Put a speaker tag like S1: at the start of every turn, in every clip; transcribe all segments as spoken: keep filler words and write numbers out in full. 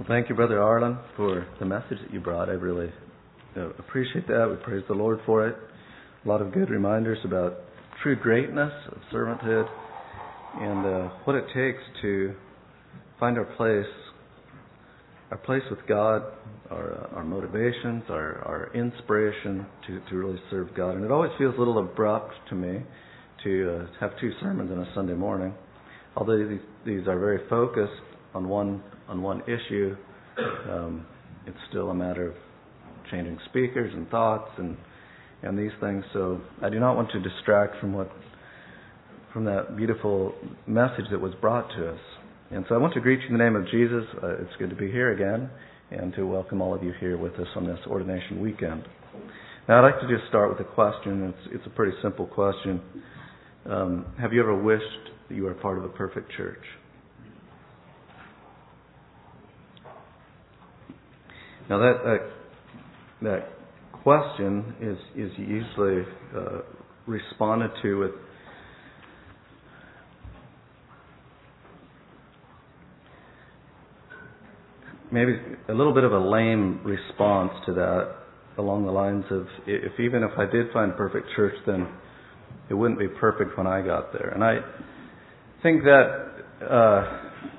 S1: Well, thank you, Brother Arlen, for the message that you brought. I really uh, appreciate that. We praise the Lord for it. A lot of good reminders about true greatness of servanthood and uh, what it takes to find our place, our place with God, our uh, our motivations, our, our inspiration to, to really serve God. And it always feels a little abrupt to me to uh, have two sermons on a Sunday morning. Although these, these are very focused on one on one issue, um, it's still a matter of changing speakers and thoughts and and these things. So I do not want to distract from what from that beautiful message that was brought to us. And so I want to greet you in the name of Jesus. Uh, it's good to be here again and to welcome all of you here with us on this ordination weekend. Now I'd like to just start with a question. It's it's a pretty simple question. Um, have you ever wished that you were a part of a perfect church? Now that that, that question is is usually uh, responded to with maybe a little bit of a lame response to that, along the lines of, if even if I did find a perfect church, then it wouldn't be perfect when I got there. And I think that uh,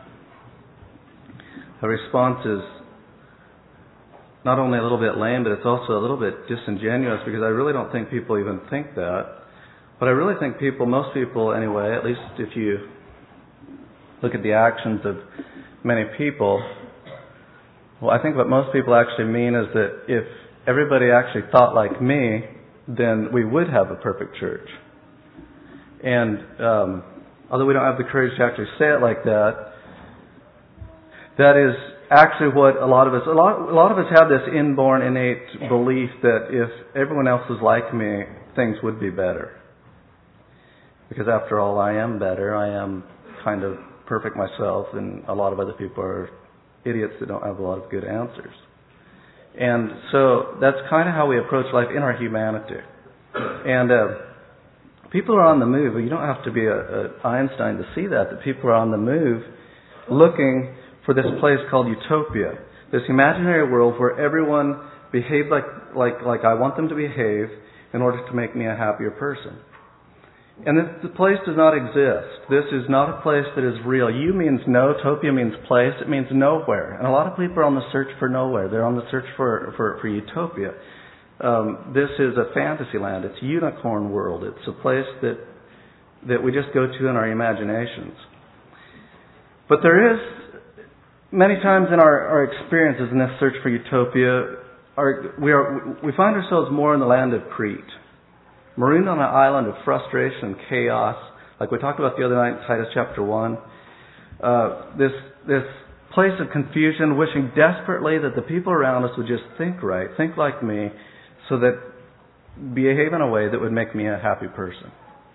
S1: a response is not only a little bit lame, but it's also a little bit disingenuous, because I really don't think people even think that. But I really think people, most people anyway, at least if you look at the actions of many people, well, I think what most people actually mean is that if everybody actually thought like me, then we would have a perfect church. And um, although we don't have the courage to actually say it like that, that is actually what a lot of us, a lot, a lot of us have this inborn, innate belief that if everyone else was like me, things would be better. Because after all, I am better. I am kind of perfect myself, and a lot of other people are idiots that don't have a lot of good answers. And so that's kind of how we approach life in our humanity. And uh, people are on the move. You don't have to be a, a Einstein to see that, that people are on the move looking for this place called utopia, this imaginary world where everyone behaves like, like, like I want them to behave in order to make me a happier person. And this, the place does not exist. This is not a place that is real. You means no, topia means place, it means nowhere. And a lot of people are on the search for nowhere. They're on the search for, for, for utopia. Um, this is a fantasy land. It's a unicorn world. It's a place that that we just go to in our imaginations. But there is, many times in our, our experiences in this search for utopia, our, we are we find ourselves more in the land of Crete, marooned on an island of frustration and chaos, like we talked about the other night in Titus chapter one. Uh, this this place of confusion, wishing desperately that the people around us would just think right, think like me, so that behave in a way that would make me a happy person.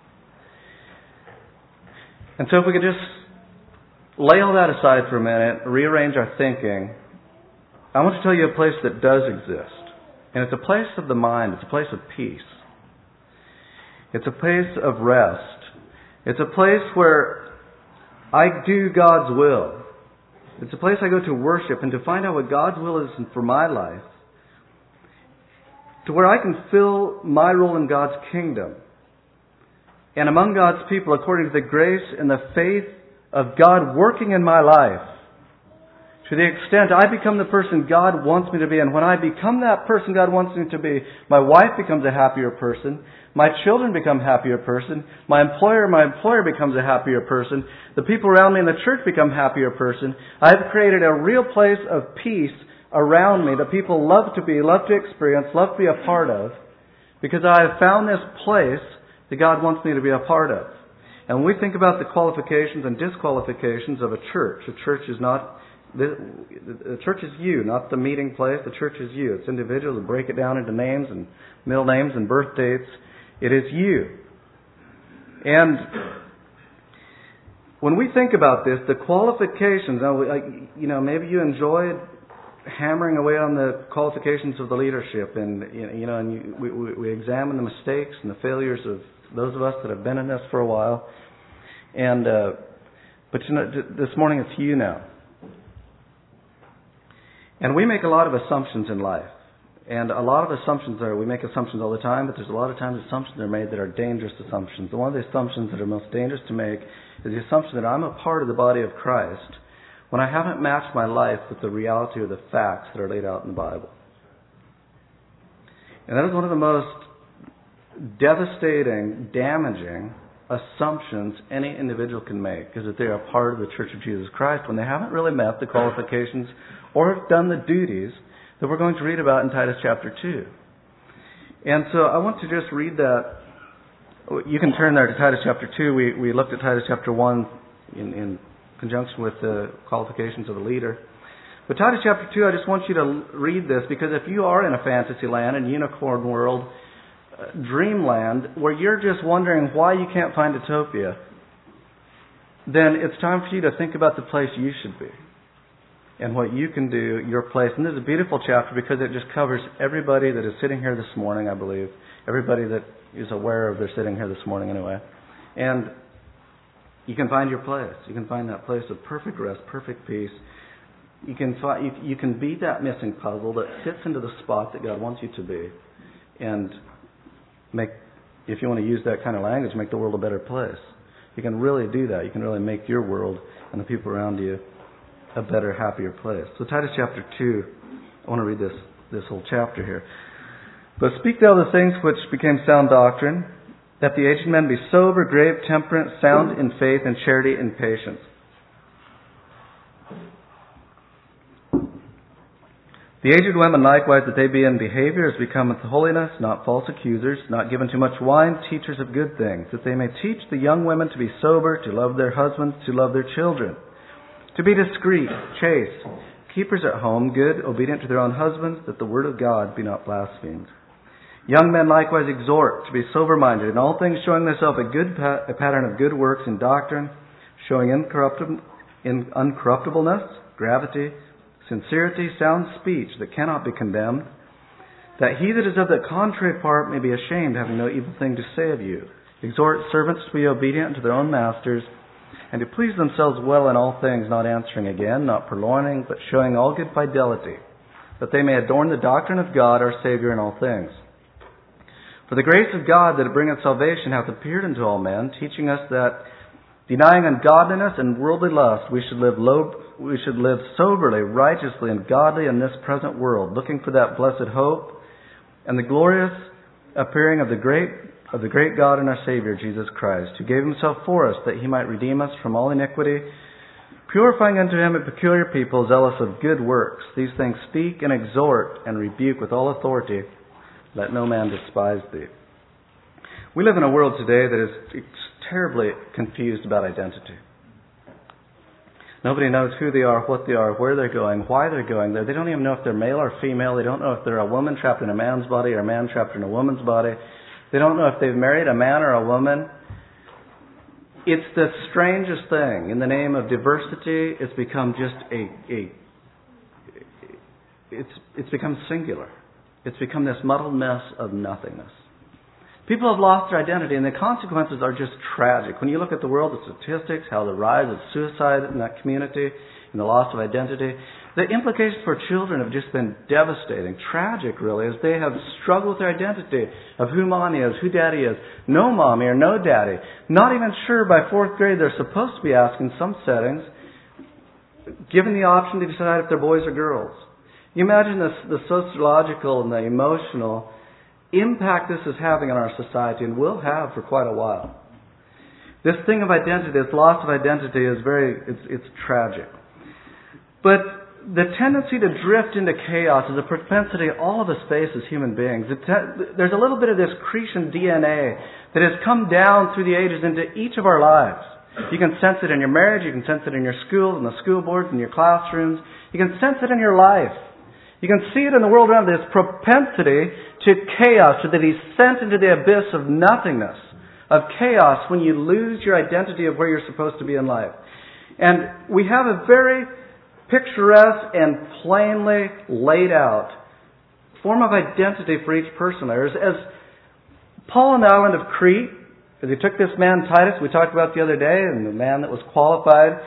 S1: And so if we could just lay all that aside for a minute, rearrange our thinking, I want to tell you a place that does exist. And it's a place of the mind. It's a place of peace. It's a place of rest. It's a place where I do God's will. It's a place I go to worship and to find out what God's will is for my life, to where I can fill my role in God's kingdom and among God's people according to the grace and the faith of God working in my life, to the extent I become the person God wants me to be. And when I become that person God wants me to be, my wife becomes a happier person, my children become a happier person, my employer, my employer becomes a happier person, the people around me in the church become a happier person. I've created a real place of peace around me that people love to be, love to experience, love to be a part of, because I have found this place that God wants me to be a part of. And when we think about the qualifications and disqualifications of a church, a church is not, the, the church is you, not the meeting place. The church is you. It's individuals that break it down into names and middle names and birth dates. It is you. And when we think about this, the qualifications, you know, maybe you enjoyed hammering away on the qualifications of the leadership, and you know, and you, we, we examine the mistakes and the failures of those of us that have been in this for a while. And uh, but you know, this morning it's you now. And we make a lot of assumptions in life. And a lot of assumptions are, we make assumptions all the time, but there's a lot of times assumptions are made that are dangerous assumptions. And one of the assumptions that are most dangerous to make is the assumption that I'm a part of the body of Christ when I haven't matched my life with the reality or the facts that are laid out in the Bible. And that is one of the most devastating, damaging assumptions any individual can make, is that they are a part of the Church of Jesus Christ when they haven't really met the qualifications or have done the duties that we're going to read about in Titus chapter two. And so I want to just read that. You can turn there to Titus chapter two. We we looked at Titus chapter one in, in conjunction with the qualifications of the leader. But Titus chapter two, I just want you to read this, because if you are in a fantasy land, and unicorn world, uh, dreamland, where you're just wondering why you can't find Utopia, then it's time for you to think about the place you should be and what you can do, your place. And this is a beautiful chapter because it just covers everybody that is sitting here this morning, I believe. Everybody that is aware of they're sitting here this morning anyway. And you can find your place. You can find that place of perfect rest, perfect peace. You can find, you, you can beat that missing puzzle that fits into the spot that God wants you to be. And make, if you want to use that kind of language, make the world a better place. You can really do that. You can really make your world and the people around you a better, happier place. So Titus chapter two, I want to read this, this whole chapter here. But speak thou the things which became sound doctrine, that the aged men be sober, grave, temperate, sound in faith and charity and patience. The aged women likewise, that they be in behavior as becometh holiness, not false accusers, not given to much wine, teachers of good things, that they may teach the young women to be sober, to love their husbands, to love their children, to be discreet, chaste, keepers at home, good, obedient to their own husbands, that the word of God be not blasphemed. Young men likewise exhort to be sober-minded, in all things showing thyself a good pa- a pattern of good works in doctrine, showing incorruptib- in uncorruptibleness, gravity, sincerity, sound speech that cannot be condemned, that he that is of the contrary part may be ashamed, having no evil thing to say of you. Exhort servants to be obedient to their own masters, and to please themselves well in all things, not answering again, not purloining, but showing all good fidelity, that they may adorn the doctrine of God our Savior in all things. For the grace of God that bringeth salvation hath appeared unto all men, teaching us that, denying ungodliness and worldly lust, we should live low, we should live soberly, righteously, and godly in this present world, looking for that blessed hope and the glorious appearing of the great of the great God and our Savior Jesus Christ, who gave himself for us, that he might redeem us from all iniquity, purifying unto him a peculiar people, zealous of good works. These things speak and exhort and rebuke with all authority. Let no man despise thee. We live in a world today that is terribly confused about identity. Nobody knows who they are, what they are, where they're going, why they're going there. They don't even know if they're male or female. They don't know if they're a woman trapped in a man's body or a man trapped in a woman's body. They don't know if they've married a man or a woman. It's the strangest thing. In the name of diversity, it's become just a, a it's it's become singular. It's become this muddled mess of nothingness. People have lost their identity, and the consequences are just tragic. When you look at the world, the statistics, how the rise of suicide in that community, and the loss of identity, the implications for children have just been devastating, tragic really, as they have struggled with their identity of who mommy is, who daddy is, no mommy or no daddy. Not even sure by fourth grade they're supposed to be asked in some settings, given the option to decide if they're boys or girls. You imagine this, the sociological and the emotional impact this is having on our society, and will have for quite a while. This thing of identity, this loss of identity, is very, it's, it's tragic. But the tendency to drift into chaos is a propensity all of us face as human beings. Te- there's a little bit of this Cretan D N A that has come down through the ages into each of our lives. You can sense it in your marriage, you can sense it in your school, in the school boards, in your classrooms. You can sense it in your life. You can see it in the world around, this propensity to chaos, to the descent into the abyss of nothingness, of chaos, when you lose your identity of where you're supposed to be in life. And we have a very picturesque and plainly laid out form of identity for each person there. As, as Paul on the island of Crete, as he took this man Titus, we talked about the other day, and the man that was qualified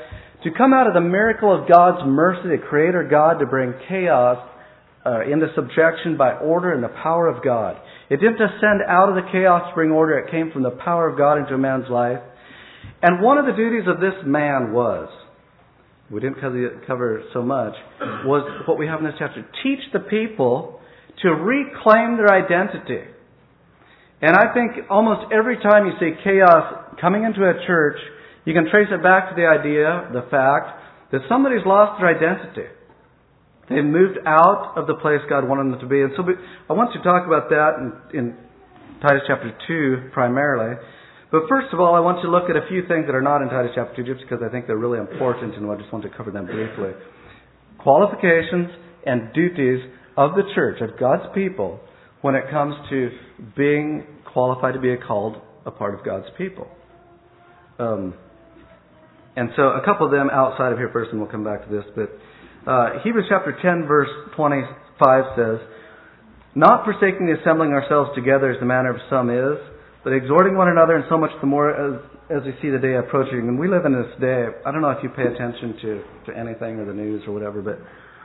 S1: To come out of the miracle of God's mercy, the Creator God, to bring chaos uh, into subjection by order and the power of God. It didn't descend out of the chaos to bring order. It came from the power of God into a man's life. And one of the duties of this man was, we didn't cover so much, was what we have in this chapter. Teach the people to reclaim their identity. And I think almost every time you see chaos coming into a church, you can trace it back to the idea, the fact, that somebody's lost their identity. They've moved out of the place God wanted them to be. And so we, I want to talk about that in, in Titus chapter two primarily. But first of all, I want to look at a few things that are not in Titus chapter two, just because I think they're really important, and I just want to cover them briefly. Qualifications and duties of the church, of God's people, when it comes to being qualified to be called a part of God's people. Um, and so a couple of them outside of here first, and we'll come back to this. But uh, Hebrews chapter ten, verse twenty-five says, "Not forsaking the assembling ourselves together as the manner of some is, but exhorting one another, and so much the more as, as we see the day approaching." And we live in this day. I don't know if you pay attention to, to anything or the news or whatever, but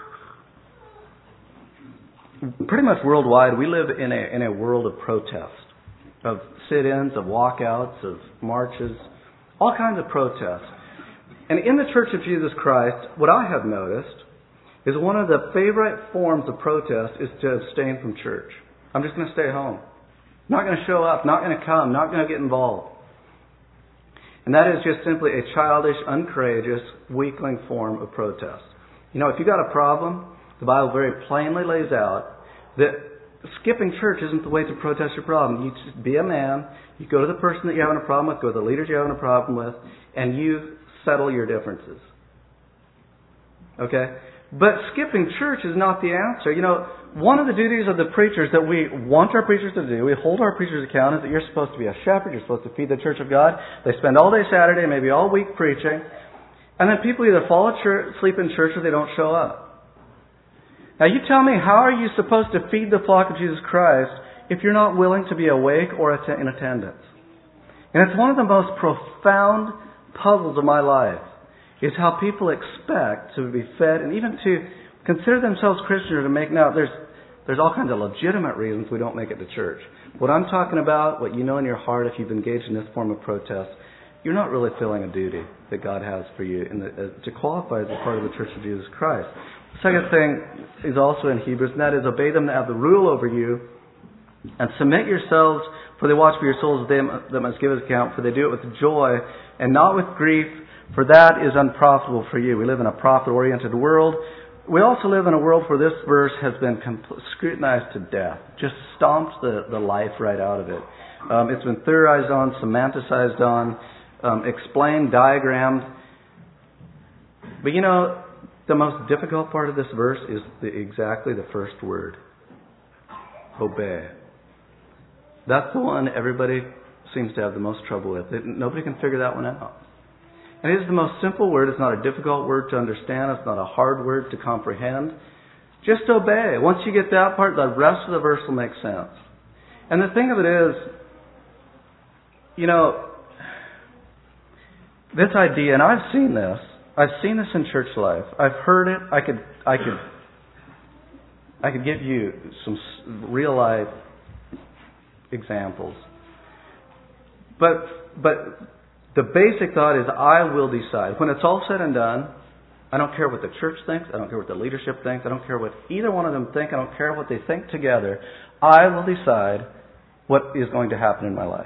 S1: pretty much worldwide, we live in a in a world of protest, of sit-ins, of walkouts, of marches, all kinds of protests. And in the Church of Jesus Christ, what I have noticed is one of the favorite forms of protest is to abstain from church. I'm just going to stay home. Not going to show up, not going to come, not going to get involved. And that is just simply a childish, uncourageous, weakling form of protest. You know, if you got a problem, the Bible very plainly lays out that skipping church isn't the way to protest your problem. You just be a man, you go to the person that you're having a problem with, go to the leaders you're having a problem with, and you settle your differences. Okay? But skipping church is not the answer. You know, one of the duties of the preachers that we want our preachers to do, we hold our preachers account, is that you're supposed to be a shepherd, you're supposed to feed the church of God. They spend all day Saturday, maybe all week preaching, and then people either fall asleep in church or they don't show up. Now you tell me, how are you supposed to feed the flock of Jesus Christ if you're not willing to be awake or in attendance? And it's one of the most profound puzzles of my life, is how people expect to be fed and even to consider themselves Christian or to make... Now, there's there's all kinds of legitimate reasons we don't make it to church. What I'm talking about, what you know in your heart, if you've engaged in this form of protest, you're not really filling a duty that God has for you in the, uh, to qualify as a part of the Church of Jesus Christ. The second thing is also in Hebrews, and that is, obey them that have the rule over you, and submit yourselves, for they watch for your souls, they that must give account, for they do it with joy and not with grief, for that is unprofitable for you. We live in a profit-oriented world. We also live in a world where this verse has been compl- scrutinized to death, just stomped the, the life right out of it. Um, it's been theorized on, semanticized on, um, explained, diagrammed. But you know, the most difficult part of this verse is the, exactly the first word. Obey. That's the one everybody seems to have the most trouble with. It, nobody can figure that one out. And it is the most simple word. It's not a difficult word to understand. It's not a hard word to comprehend. Just obey. Once you get that part, the rest of the verse will make sense. And the thing of it is, you know, this idea, and I've seen this, I've seen this in church life. I've heard it. I could, I could, I could give you some real life examples. But, but the basic thought is, I will decide. When it's all said and done, I don't care what the church thinks. I don't care what the leadership thinks. I don't care what either one of them think. I don't care what they think together. I will decide what is going to happen in my life.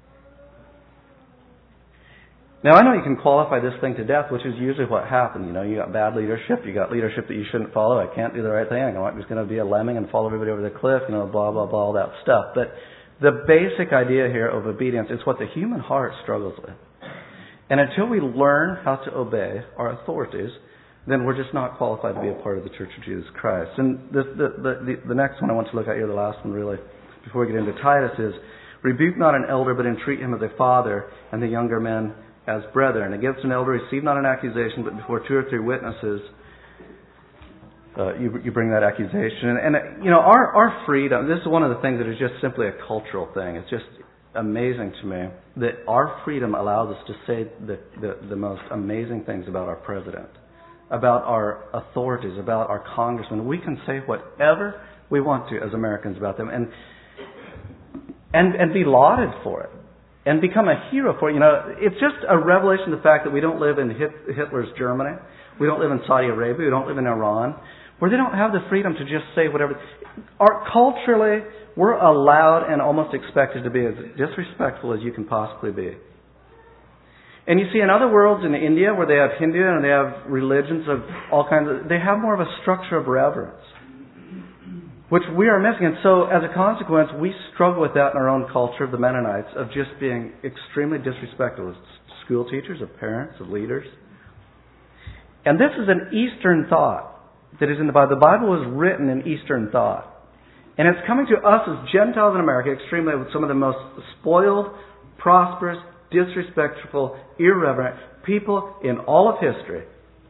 S1: Now, I know you can qualify this thing to death, which is usually what happens. You know, you got bad leadership. You got leadership that you shouldn't follow. I can't do the right thing. I'm just going to be a lemming and follow everybody over the cliff. You know, blah, blah, blah, all that stuff. But the basic idea here of obedience is what the human heart struggles with. And until we learn how to obey our authorities, then we're just not qualified to be a part of the Church of Jesus Christ. And this, the, the, the, the next one I want to look at here, the last one really, before we get into Titus, is, rebuke not an elder, but entreat him as a father, and the younger men as brethren. Against an elder, receive not an accusation, but before two or three witnesses, uh, you, you bring that accusation. And, and you know, our, our freedom, this is one of the things that is just simply a cultural thing. It's just, amazing to me that our freedom allows us to say the, the, the most amazing things about our president, about our authorities, about our congressmen. We can say whatever we want to as Americans about them and and and be lauded for it and become a hero for it. You know, it's just a revelation of the fact that we don't live in Hitler's Germany. We don't live in Saudi Arabia. We don't live in Iran, where they don't have the freedom to just say whatever. Our, culturally, we're allowed and almost expected to be as disrespectful as you can possibly be. And you see in other worlds, in India, where they have Hindu and they have religions of all kinds of, they have more of a structure of reverence, which we are missing. And so, as a consequence, we struggle with that in our own culture of the Mennonites, of just being extremely disrespectful as school teachers, of parents, of leaders. And this is an Eastern thought that is in the Bible. The Bible was written in Eastern thought. And it's coming to us as Gentiles in America extremely with some of the most spoiled, prosperous, disrespectful, irreverent people in all of history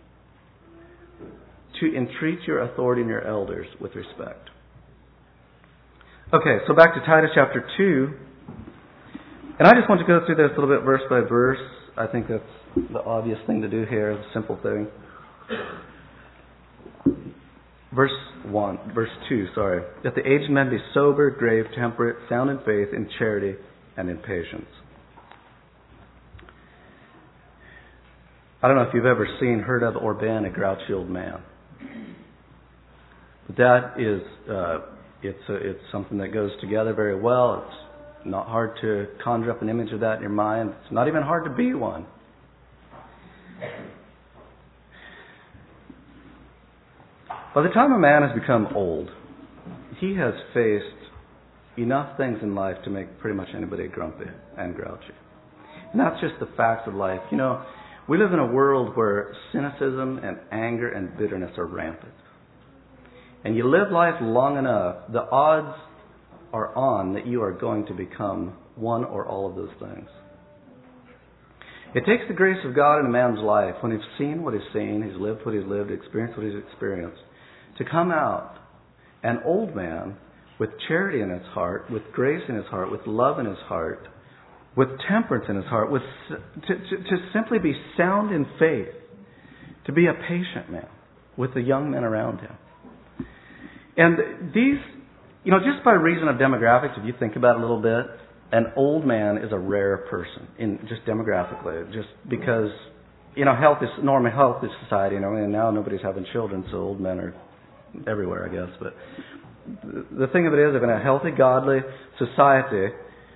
S1: to entreat your authority and your elders with respect. Okay, so back to Titus chapter two. And I just want to go through this a little bit verse by verse. I think that's the obvious thing to do here, the simple thing. Verse one, verse two, sorry. That the aged men be sober, grave, temperate, sound in faith, in charity, and in patience. I don't know if you've ever seen, heard of, or been a grouchy old man. But that is, uh, it's a, it's something that goes together very well. It's not hard to conjure up an image of that in your mind. It's not even hard to be one. By the time a man has become old, he has faced enough things in life to make pretty much anybody grumpy and grouchy. And that's just the facts of life. You know, we live in a world where cynicism and anger and bitterness are rampant. And you live life long enough, the odds are on that you are going to become one or all of those things. It takes the grace of God in a man's life, when he's seen what he's seen, he's lived what he's lived, experienced what he's experienced, to come out an old man with charity in his heart, with grace in his heart, with love in his heart, with temperance in his heart, with to, to, to simply be sound in faith, to be a patient man with the young men around him. And these, you know, just by reason of demographics, if you think about it a little bit, an old man is a rare person, in just demographically, just because, you know, health is, normal health is society, you know, and now nobody's having children, so old men are everywhere, I guess. But the thing of it is, if in a healthy, godly society,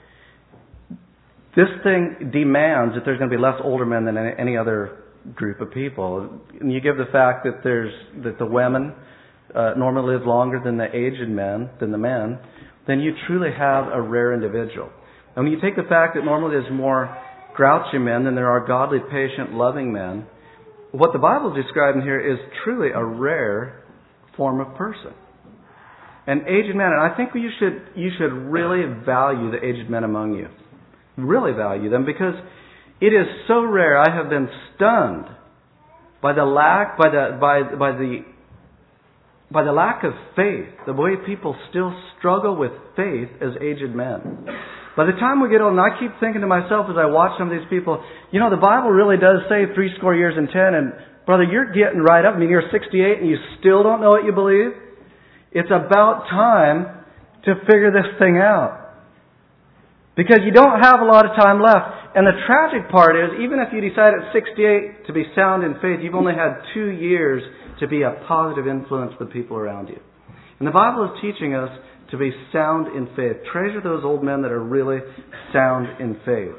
S1: this thing demands that there's going to be less older men than any other group of people. And you give the fact that there's that the women uh, normally live longer than the aged men, than the men, then you truly have a rare individual. And when you take the fact that normally there's more grouchy men than there are godly, patient, loving men, what the Bible is describing here is truly a rare form of person. An aged man, and I think you should you should really value the aged men among you. Really value them, because it is so rare. I have been stunned by the lack by the by by the by the lack of faith, the way people still struggle with faith as aged men. By the time we get old, and I keep thinking to myself as I watch some of these people, you know, the Bible really does say three score years and ten, and brother, you're getting right up. I mean, you're sixty-eight and you still don't know what you believe. It's about time to figure this thing out. Because you don't have a lot of time left. And the tragic part is, even if you decide at sixty-eight to be sound in faith, you've only had two years to be a positive influence for the people around you. And the Bible is teaching us to be sound in faith. Treasure those old men that are really sound in faith.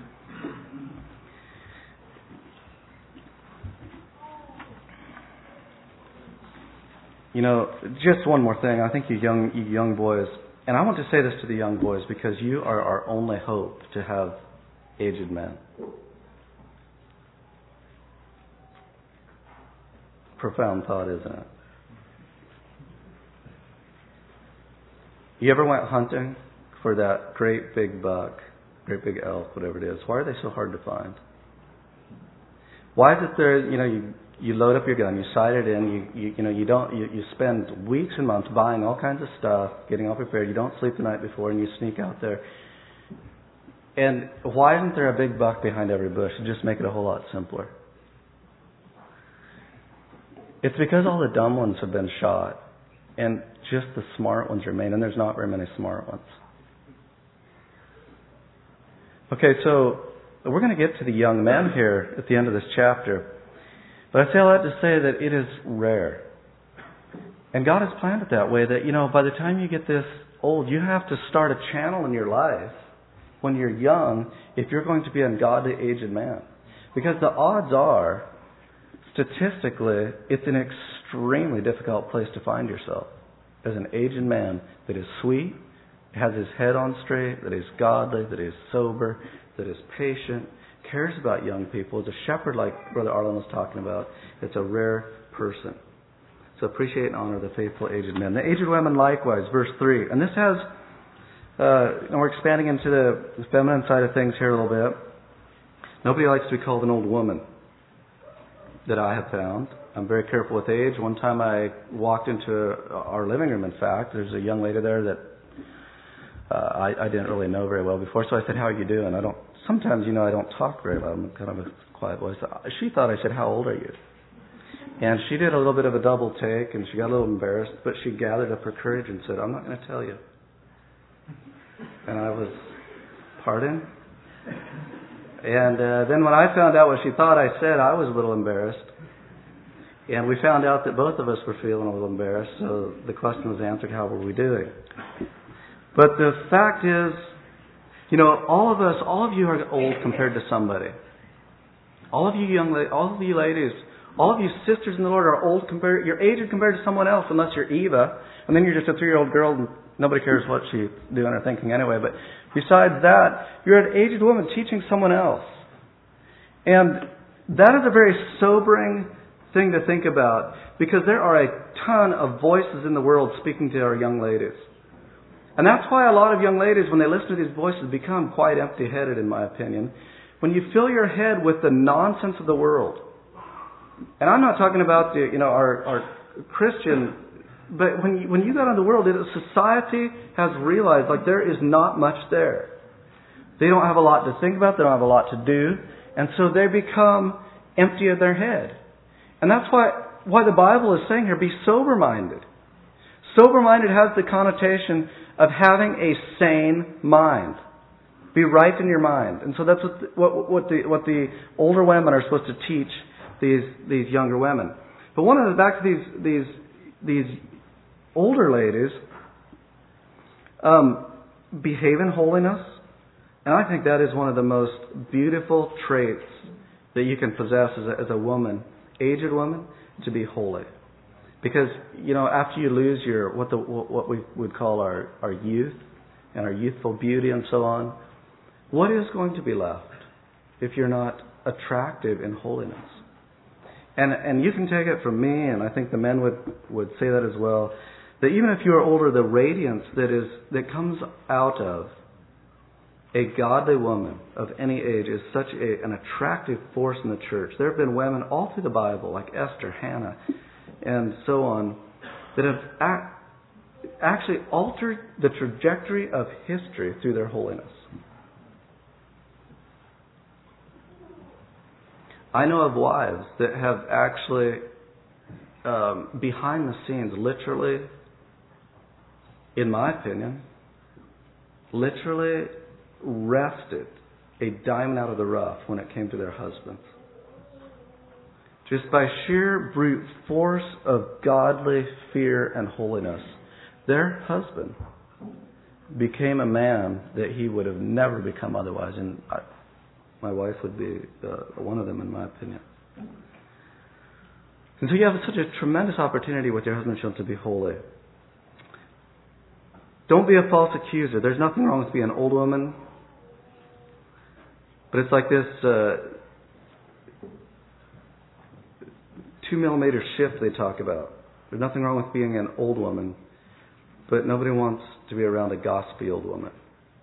S1: You know, just one more thing. I think you young, you young boys, and I want to say this to the young boys because you are our only hope to have aged men. Profound thought, isn't it? You ever went hunting for that great big buck, great big elk, whatever it is? Why are they so hard to find? Why is it there, you know, you You load up your gun, you sight it in, you you, you know, you don't you, you spend weeks and months buying all kinds of stuff, getting all prepared, you don't sleep the night before, and you sneak out there. And why isn't there a big buck behind every bush? Just make it a whole lot simpler. It's because all the dumb ones have been shot, and just the smart ones remain, and there's not very many smart ones. Okay, so we're going to get to the young men here at the end of this chapter. But I say all that to say that it is rare. And God has planned it that way, that, you know, by the time you get this old, you have to start a channel in your life when you're young if you're going to be a godly aged man. Because the odds are, statistically, it's an extremely difficult place to find yourself as an aged man that is sweet, has his head on straight, that is godly, that is sober, that is patient, cares about young people. Is a shepherd like Brother Arlen was talking about. It's a rare person. So appreciate and honor the faithful aged men. The aged women likewise, verse three. And this has, uh, and we're expanding into the, the feminine side of things here a little bit. Nobody likes to be called an old woman that I have found. I'm very careful with age. One time I walked into our living room, in fact. There's a young lady there that uh, I, I didn't really know very well before. So I said, how are you doing? I don't, sometimes, you know, I don't talk very loud. I'm kind of a quiet voice. She thought I said, how old are you? And she did a little bit of a double take, and she got a little embarrassed, but she gathered up her courage and said, I'm not going to tell you. And I was, pardon? And uh, then when I found out what she thought I said, I was a little embarrassed. And we found out that both of us were feeling a little embarrassed, so the question was answered, how were we doing? But the fact is, you know, all of us, all of you are old compared to somebody. All of you young ladies, all of you ladies, all of you sisters in the Lord are old compared, you're aged compared to someone else, unless you're Eva, and then you're just a three-year-old girl and nobody cares what she's doing or thinking anyway. But besides that, you're an aged woman teaching someone else. And that is a very sobering thing to think about, because there are a ton of voices in the world speaking to our young ladies. And that's why a lot of young ladies, when they listen to these voices, become quite empty-headed, in my opinion. When you fill your head with the nonsense of the world. And I'm not talking about the, you know, our, our Christian, but when you, when you got into the world, it, society has realized, like, there is not much there. They don't have a lot to think about, they don't have a lot to do, and so they become empty of their head. And that's why, why the Bible is saying here, be sober-minded. Sober-minded has the connotation of having a sane mind. Be right in your mind. And so that's what the, what, what the what the older women are supposed to teach these these younger women. But one of the back to these these these older ladies, um, behave in holiness, and I think that is one of the most beautiful traits that you can possess as a, as a woman, aged woman, to be holy. Because, you know, after you lose your what the what we would call our, our youth and our youthful beauty and so on, what is going to be left if you're not attractive in holiness? And and you can take it from me, and I think the men would, would say that as well, that even if you are older, the radiance that is that comes out of a godly woman of any age is such a, an attractive force in the church. There have been women all through the Bible, like Esther, Hannah, and so on, that have ac- actually altered the trajectory of history through their holiness. I know of wives that have actually, um, behind the scenes, literally, in my opinion, literally wrested a diamond out of the rough when it came to their husbands. Just by sheer brute force of godly fear and holiness, their husband became a man that he would have never become otherwise. And I, my wife would be uh, one of them, in my opinion. And so you have such a tremendous opportunity with your husband children to be holy. Don't be a false accuser. There's nothing wrong with being an old woman. But it's like this uh, two millimeter shift they talk about. There's nothing wrong with being an old woman, but nobody wants to be around a gossipy old woman.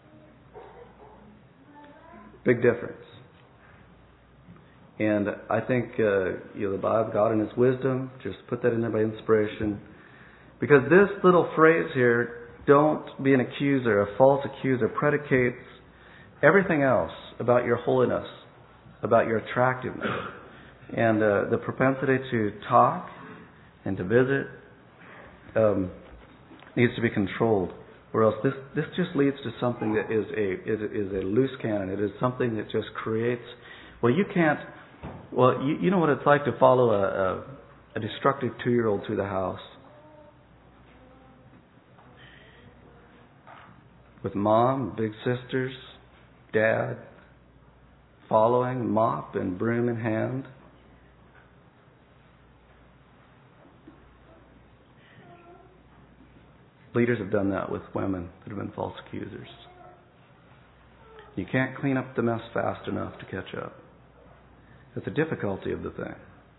S1: Big difference. And I think uh, you know the Bible, God in His wisdom, just put that in there by inspiration. Because this little phrase here, don't be an accuser, a false accuser, predicates everything else about your holiness, about your attractiveness, and uh, the propensity to talk and to visit um, needs to be controlled. Or else this, this just leads to something that is a is, is a loose cannon. It is something that just creates, well, you can't, well, you, you know what it's like to follow a, a, a destructive two-year-old through the house. With mom, big sisters, dad, following, mop and broom in hand. Leaders have done that with women that have been false accusers. You can't clean up the mess fast enough to catch up. That's the difficulty of the thing.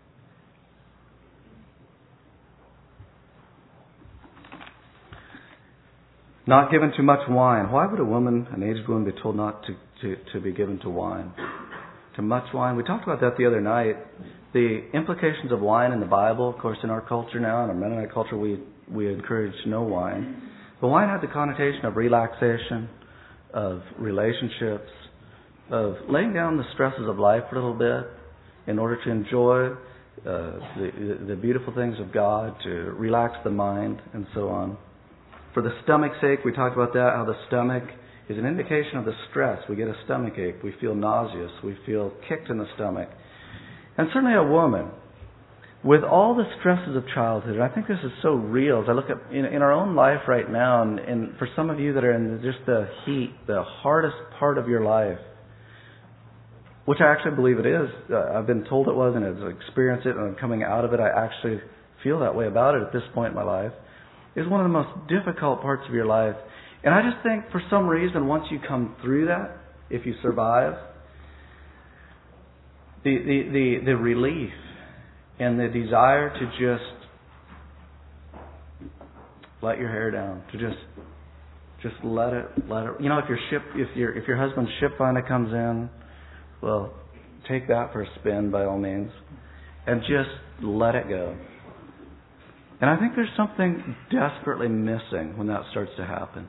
S1: Not given too much wine. Why would a woman, an aged woman, be told not to, to, to be given to wine? To much wine. We talked about that the other night. The implications of wine in the Bible, of course, in our culture now, in our Mennonite culture, we we encourage no wine. But wine had the connotation of relaxation, of relationships, of laying down the stresses of life for a little bit in order to enjoy uh, the, the beautiful things of God, to relax the mind, and so on. For the stomach's sake, we talked about that, how the stomach is an indication of the stress. We get a stomach ache. We feel nauseous. We feel kicked in the stomach. And certainly a woman, with all the stresses of childhood, and I think this is so real, as I look at in, in our own life right now, and, and for some of you that are in just the heat, the hardest part of your life, which I actually believe it is. Uh, I've been told it was, and I've experienced it, and I'm coming out of it. I actually feel that way about it at this point in my life. Is one of the most difficult parts of your life. And I just think for some reason, once you come through that, if you survive, the the, the, the relief and the desire to just let your hair down, to just just let it let it you know, if your ship if your if your husband's ship finally comes in, well, take that for a spin by all means. And just let it go. And I think there's something desperately missing when that starts to happen.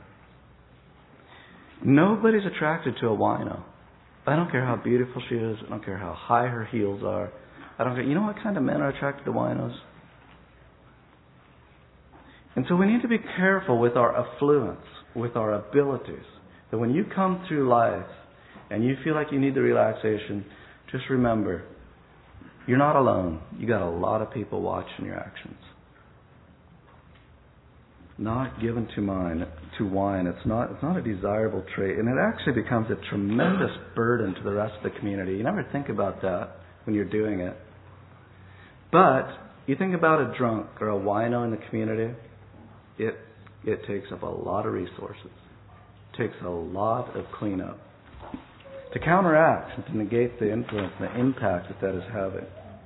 S1: Nobody's attracted to a wino. I don't care how beautiful she is. I don't care how high her heels are. I don't care. You know what kind of men are attracted to winos? And so we need to be careful with our affluence, with our abilities. That when you come through life and you feel like you need the relaxation, just remember, you're not alone. You got a lot of people watching your actions. Not given to wine, to wine. It's not. It's not a desirable trait, and it actually becomes a tremendous burden to the rest of the community. You never think about that when you're doing it, but you think about a drunk or a wino in the community. It it takes up a lot of resources. It takes a lot of cleanup to counteract and to negate the influence and the impact that that is having.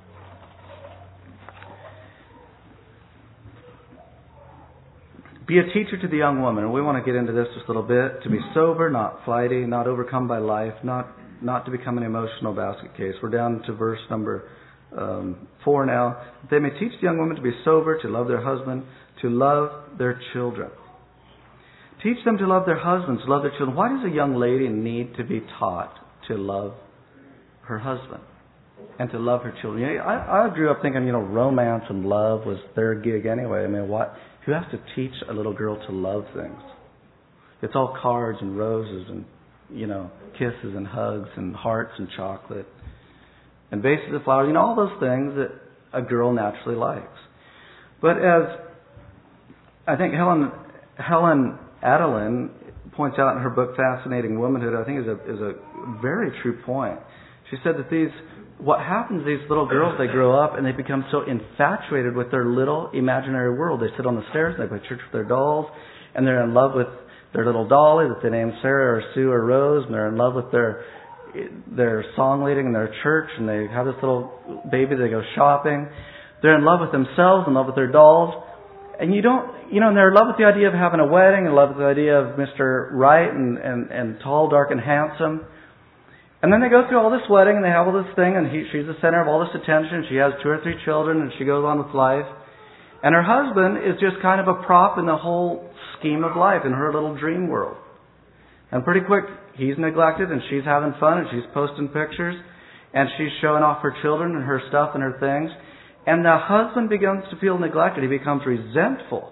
S1: Be a teacher to the young woman, and we want to get into this just a little bit. To be sober, not flighty, not overcome by life, not not to become an emotional basket case. We're down to verse number um, four now. They may teach the young women to be sober, to love their husband, to love their children. Teach them to love their husbands, to love their children. Why does a young lady need to be taught to love her husband and to love her children? You know, I, I grew up thinking, you know, romance and love was their gig anyway. I mean, what? Who has to teach a little girl to love things? It's all cards and roses and, you know, kisses and hugs and hearts and chocolate and vases of flowers. You know, all those things that a girl naturally likes. But as I think Helen Helen Adelin points out in her book Fascinating Womanhood, I think is a is a very true point. She said that these what happens to these little girls, they grow up and they become so infatuated with their little imaginary world. They sit on the stairs and they play church with their dolls, and they're in love with their little dolly that they name Sarah or Sue or Rose, and they're in love with their their song leading in their church, and they have this little baby, they go shopping. They're in love with themselves, in love with their dolls. And you don't, you know, and they're in love with the idea of having a wedding, in love with the idea of Mister Right and, and, and tall, dark, and handsome. And then they go through all this wedding and they have all this thing, and he, she's the center of all this attention. She has two or three children and she goes on with life. And her husband is just kind of a prop in the whole scheme of life, in her little dream world. And pretty quick, he's neglected and she's having fun and she's posting pictures and she's showing off her children and her stuff and her things. And the husband begins to feel neglected. He becomes resentful.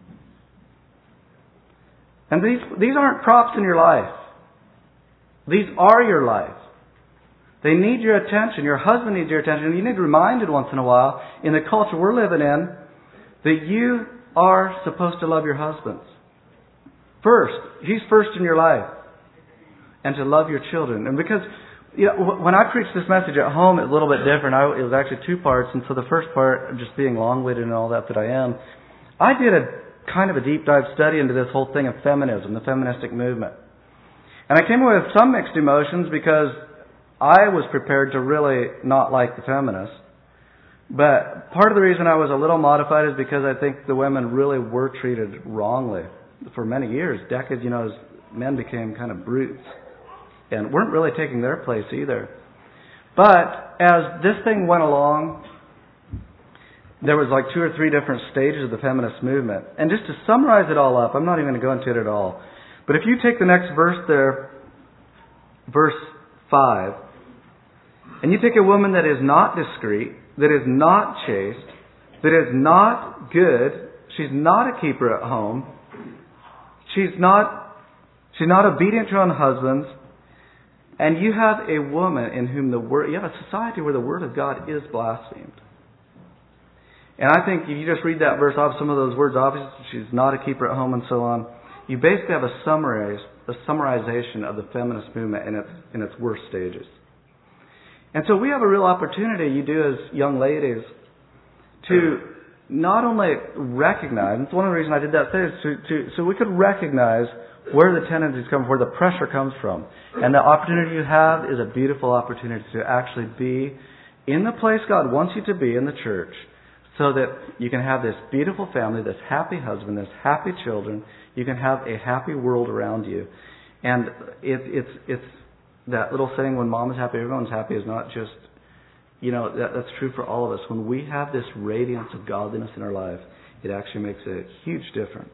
S1: And these, these aren't props in your life. These are your life. They need your attention. Your husband needs your attention. And you need reminded once in a while, in the culture we're living in, that you are supposed to love your husbands. First. He's first in your life. And to love your children. And because, you know, when I preached this message at home, it's a little bit different. I, it was actually two parts. And so the first part, just being long-winded and all that that I am, I did a kind of a deep dive study into this whole thing of feminism, the feministic movement. And I came away with some mixed emotions because I was prepared to really not like the feminists. But part of the reason I was a little modified is because I think the women really were treated wrongly for many years, decades, you know, as men became kind of brutes and weren't really taking their place either. But as this thing went along, there was like two or three different stages of the feminist movement. And just to summarize it all up, I'm not even going to go into it at all. But if you take the next verse there, verse five, and you take a woman that is not discreet, that is not chaste, that is not good, she's not a keeper at home, she's not, she's not obedient to her own husbands, and you have a woman in whom the word, you have a society where the word of God is blasphemed. And I think if you just read that verse off, some of those words, obviously she's not a keeper at home and so on, you basically have a summary, a summarization of the feminist movement in its in its worst stages. And so we have a real opportunity, you do as young ladies, to not only recognize, and it's one of the reasons I did that study, is to, to, so we could recognize where the tendencies come from, where the pressure comes from. And the opportunity you have is a beautiful opportunity to actually be in the place God wants you to be in the church, so that you can have this beautiful family, this happy husband, this happy children. You can have a happy world around you. And it, it's it's that little saying, when mom is happy, everyone's happy, is not just, you know, that, that's true for all of us. When we have this radiance of godliness in our life, it actually makes a huge difference.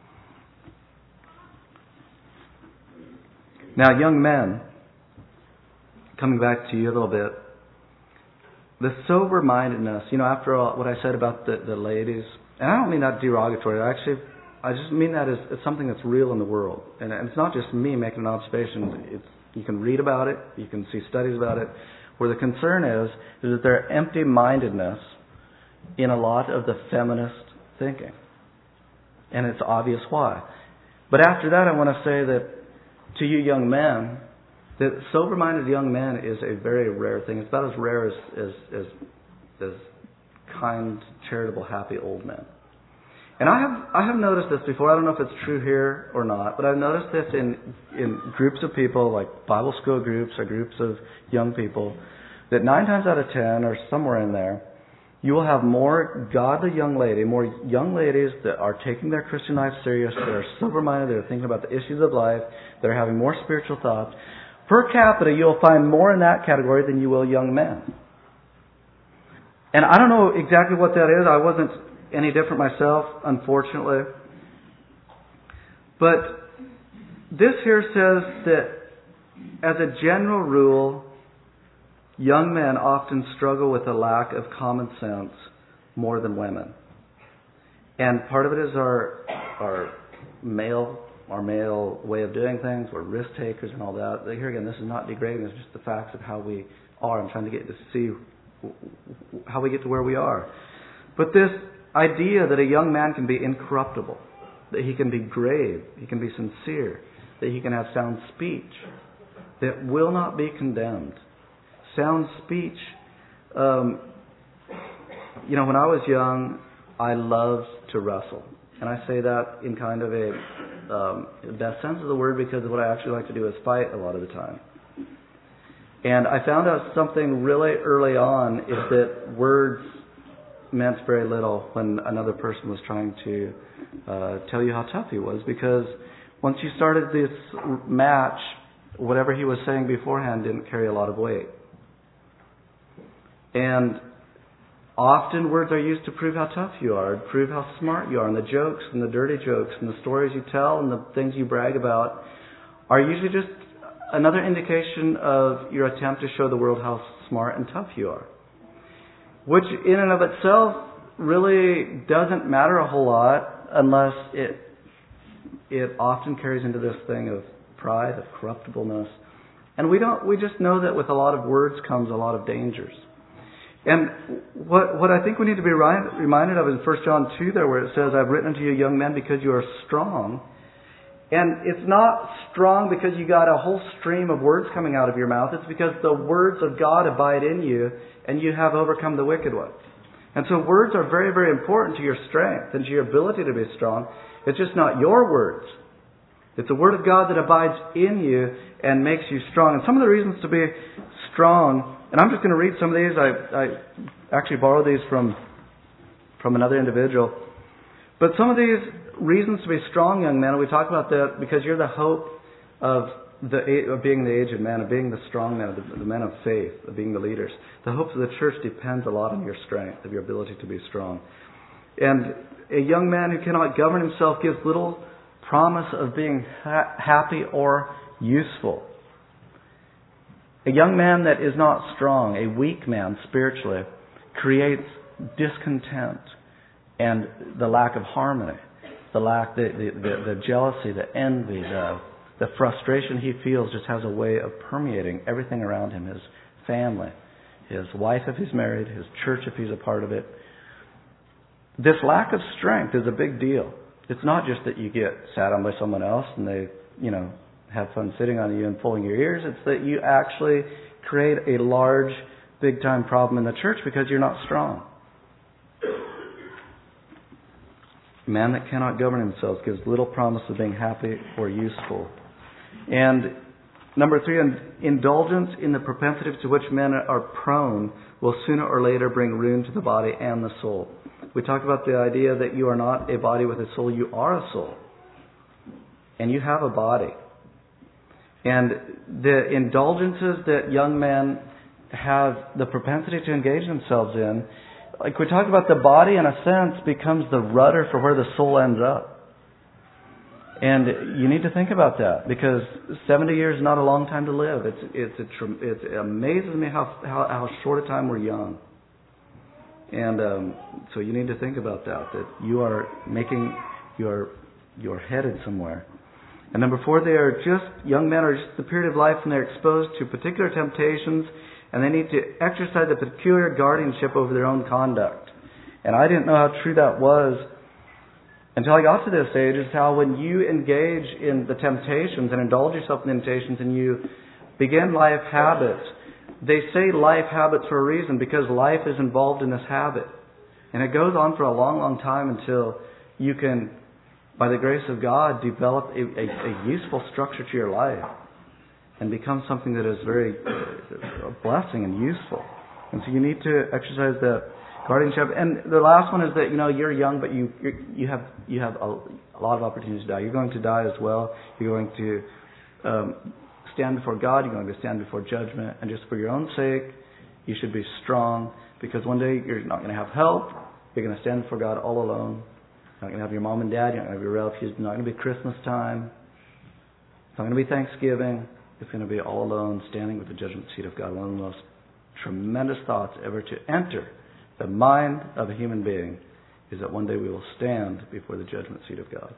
S1: Now, young men, coming back to you a little bit, the sober-mindedness, you know, after all, what I said about the, the ladies, and I don't mean that derogatory, I actually, I just mean that as, as something that's real in the world. And, and it's not just me making an observation. It's, you can read about it, you can see studies about it, where the concern is, is that there's empty-mindedness in a lot of the feminist thinking. And it's obvious why. But after that, I want to say that to you young men, that sober-minded young men is a very rare thing. It's about as rare as as as, as kind, charitable, happy old men. And I have I have noticed this before. I don't know if it's true here or not, but I've noticed this in in groups of people, like Bible school groups or groups of young people, that nine times out of ten, or somewhere in there, you will have more godly young lady, more young ladies that are taking their Christian life serious, that are sober-minded, that are thinking about the issues of life, that are having more spiritual thoughts. Per capita, you'll find more in that category than you will young men. And I don't know exactly what that is. I wasn't any different myself, unfortunately. But this here says that, as a general rule, young men often struggle with a lack of common sense more than women. And part of it is our our male our male way of doing things. We're risk takers and all that. Here again, this is not degrading. It's just the facts of how we are. I'm trying to get to see how we get to where we are. But this idea that a young man can be incorruptible, that he can be grave, he can be sincere, that he can have sound speech, that will not be condemned. Sound speech. Um, you know, when I was young, I loved to wrestle. And I say that in kind of a um, best sense of the word, because what I actually like to do is fight a lot of the time. And I found out something really early on, is that words meant very little when another person was trying to uh, tell you how tough he was, because once you started this match, whatever he was saying beforehand didn't carry a lot of weight. And often words are used to prove how tough you are, prove how smart you are, and the jokes and the dirty jokes and the stories you tell and the things you brag about are usually just another indication of your attempt to show the world how smart and tough you are. Which in and of itself really doesn't matter a whole lot unless it it often carries into this thing of pride, of corruptibleness. And we don't we just know that with a lot of words comes a lot of dangers. And what what I think we need to be reminded of in First John two there, where it says, I've written unto you young men because you are strong. And it's not strong because you got a whole stream of words coming out of your mouth. It's because the words of God abide in you and you have overcome the wicked one. And so words are very, very important to your strength and to your ability to be strong. It's just not your words. It's the Word of God that abides in you and makes you strong. And some of the reasons to be strong, and I'm just going to read some of these. I, I actually borrowed these from, from another individual. But some of these reasons to be strong, young men, we talk about that because you're the hope of the of being the aged man, of being the strong men, of the, the men of faith, of being the leaders. The hope of the church depends a lot on your strength, of your ability to be strong. And a young man who cannot govern himself gives little promise of being ha- happy or useful. A young man that is not strong, a weak man spiritually, creates discontent and the lack of harmony, the lack, the, the, the, the jealousy, the envy, the, the frustration he feels just has a way of permeating everything around him, his family, his wife if he's married, his church if he's a part of it. This lack of strength is a big deal. It's not just that you get sat on by someone else and they, you know, have fun sitting on you and pulling your ears. It's that you actually create a large, big-time problem in the church because you're not strong. A man that cannot govern himself gives little promise of being happy or useful. And number three, indulgence in the propensities to which men are prone will sooner or later bring ruin to the body and the soul. We talk about the idea that you are not a body with a soul, you are a soul. And you have a body. And the indulgences that young men have the propensity to engage themselves in, like we talked about, the body in a sense becomes the rudder for where the soul ends up. And you need to think about that because seventy years is not a long time to live. It's it's a, it amazes me how, how how short a time we're young. And um, so you need to think about that, that you are making your you're headed somewhere. And number four, they are just, young men are just the period of life when they're exposed to particular temptations and they need to exercise a peculiar guardianship over their own conduct. And I didn't know how true that was until I got to this age, is how when you engage in the temptations and indulge yourself in temptations and you begin life habits, they say life habits for a reason because life is involved in this habit. And it goes on for a long, long time until you can, by the grace of God, develop a, a, a useful structure to your life and become something that is very uh, a blessing and useful. And so you need to exercise that guardianship. And the last one is that, you know, you're young, but you you're, you have you have a, a lot of opportunities to die. You're going to die as well. You're going to um, stand before God. You're going to stand before judgment. And just for your own sake, you should be strong because one day you're not going to have help. You're going to stand before God all alone. You're not going to have your mom and dad. You're not going to have your relatives. It's not going to be Christmas time. It's not going to be Thanksgiving. It's going to be all alone, standing with the judgment seat of God. One of the most tremendous thoughts ever to enter the mind of a human being is that one day we will stand before the judgment seat of God.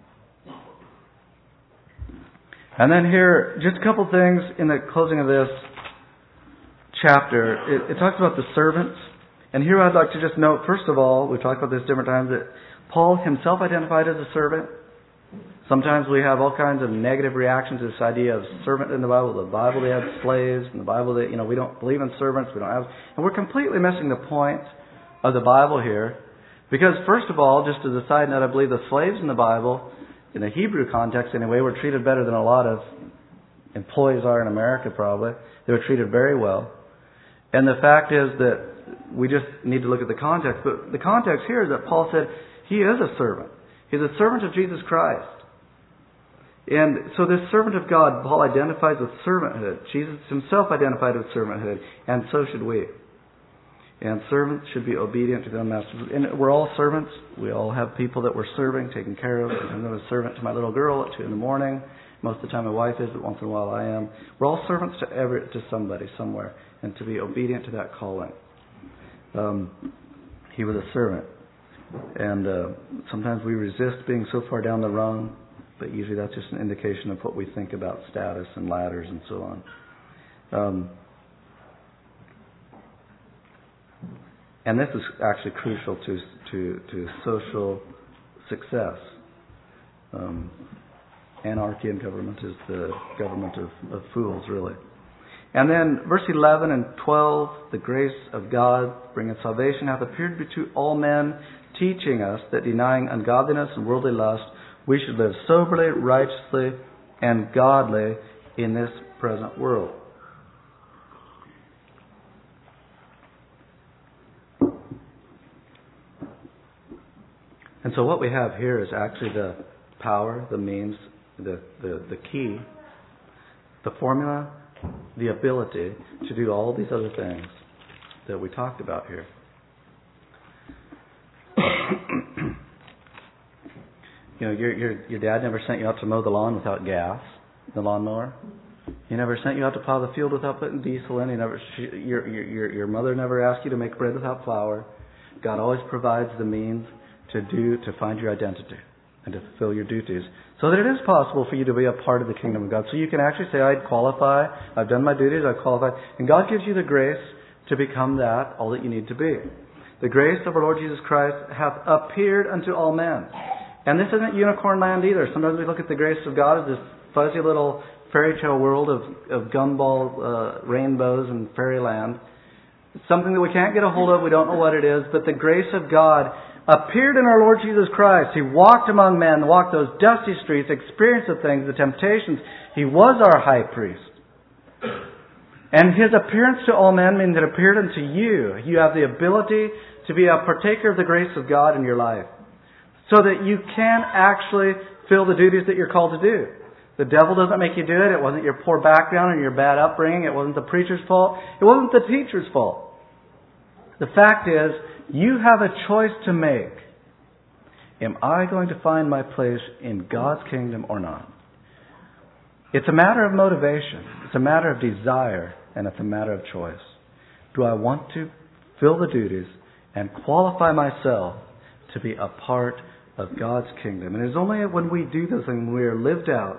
S1: And then here, just a couple things in the closing of this chapter. It, it talks about the servants. And here I'd like to just note, first of all, we've talked about this different times, that Paul himself identified as a servant. Sometimes we have all kinds of negative reactions to this idea of servant in the Bible. The Bible, they had slaves. In the Bible, they, you know, we don't believe in servants. We don't have, and we're completely missing the point of the Bible here. Because first of all, just as a side note, I believe the slaves in the Bible, in the Hebrew context anyway, were treated better than a lot of employees are in America probably. They were treated very well. And the fact is that we just need to look at the context. But the context here is that Paul said he is a servant. He's a servant of Jesus Christ. And so this servant of God, Paul identifies with servanthood. Jesus himself identified with servanthood, and so should we. And servants should be obedient to their masters. And we're all servants. We all have people that we're serving, taking care of. I'm a servant to my little girl at two in the morning. Most of the time my wife is, but once in a while I am. We're all servants to every, to somebody somewhere, and to be obedient to that calling. Um, he was a servant. And uh, sometimes we resist being so far down the rung, but usually that's just an indication of what we think about status and ladders and so on. Um, and this is actually crucial to to, to social success. Um, anarchy in government is the government of, of fools, really. And then verse eleven and twelve, the grace of God bringeth salvation hath appeared to all men, teaching us that denying ungodliness and worldly lust, we should live soberly, righteously, and godly in this present world. And so what we have here is actually the power, the means, the, the, the key, the formula, the ability to do all these other things that we talked about here. You know, your, your your dad never sent you out to mow the lawn without gas, the lawnmower. He never sent you out to plow the field without putting diesel in. He never, your, your, your mother never asked you to make bread without flour. God always provides the means to do, to find your identity and to fulfill your duties, so that it is possible for you to be a part of the kingdom of God. So you can actually say, I qualify, I've done my duties, I qualify. And God gives you the grace to become that, all that you need to be. The grace of our Lord Jesus Christ hath appeared unto all men. And this isn't unicorn land either. Sometimes we look at the grace of God as this fuzzy little fairy tale world of, of gumball uh, rainbows and fairyland. It's something that we can't get a hold of. We don't know what it is. But the grace of God appeared in our Lord Jesus Christ. He walked among men, walked those dusty streets, experienced the things, the temptations. He was our high priest. And His appearance to all men means it appeared unto you. You have the ability to be a partaker of the grace of God in your life, so that you can actually fill the duties that you're called to do. The devil doesn't make you do it. It wasn't your poor background or your bad upbringing. It wasn't the preacher's fault. It wasn't the teacher's fault. The fact is, you have a choice to make. Am I going to find my place in God's kingdom or not? It's a matter of motivation. It's a matter of desire. And it's a matter of choice. Do I want to fill the duties and qualify myself to be a part of God's kingdom? And it's only when we do this and when we are lived out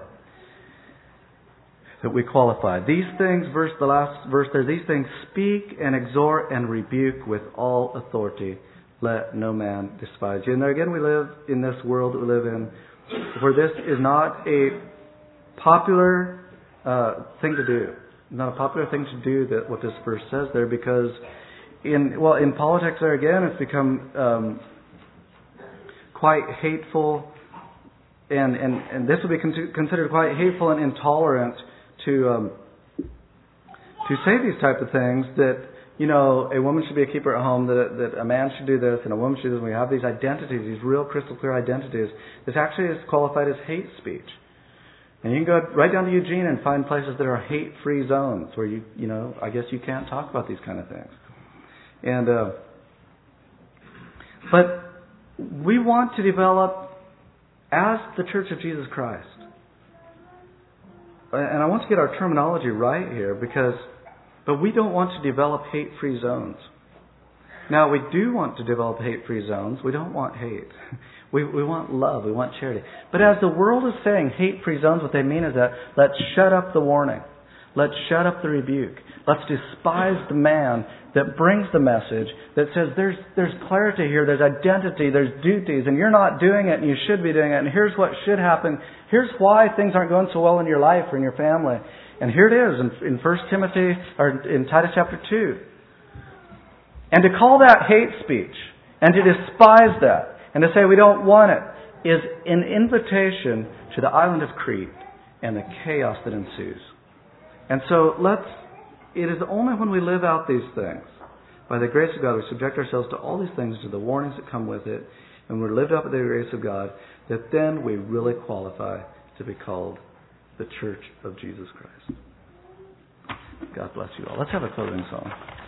S1: that we qualify. These things, verse the last verse there, these things speak and exhort and rebuke with all authority. Let no man despise you. And there again we live in this world that we live in, where this is not a popular uh, thing to do. Not a popular thing to do, that what this verse says there, because in well in politics there again it's become um, quite hateful, and, and, and this would be con- considered quite hateful and intolerant to um, to say these type of things, that, you know, a woman should be a keeper at home, that, that a man should do this, and a woman should do this. We have these identities, these real crystal clear identities. This actually is qualified as hate speech. And you can go right down to Eugene and find places that are hate-free zones where you, you know, I guess you can't talk about these kind of things. And, uh, but we want to develop as the Church of Jesus Christ. And I want to get our terminology right here, because, but we don't want to develop hate-free zones. Now, we do want to develop hate-free zones. We don't want hate. We we want love. We want charity. But as the world is saying hate-free zones, what they mean is that let's shut up the warning. Let's shut up the rebuke. Let's despise the man that brings the message that says there's there's clarity here, there's identity, there's duties, and you're not doing it and you should be doing it, and here's what should happen. Here's why things aren't going so well in your life or in your family. And here it is in, in First Timothy, or in Titus chapter two. And to call that hate speech, and to despise that, and to say we don't want it, is an invitation to the island of Crete and the chaos that ensues. And so let's, it is only when we live out these things, by the grace of God, we subject ourselves to all these things, to the warnings that come with it, and we're lived up by the grace of God, that then we really qualify to be called the Church of Jesus Christ. God bless you all. Let's have a closing song.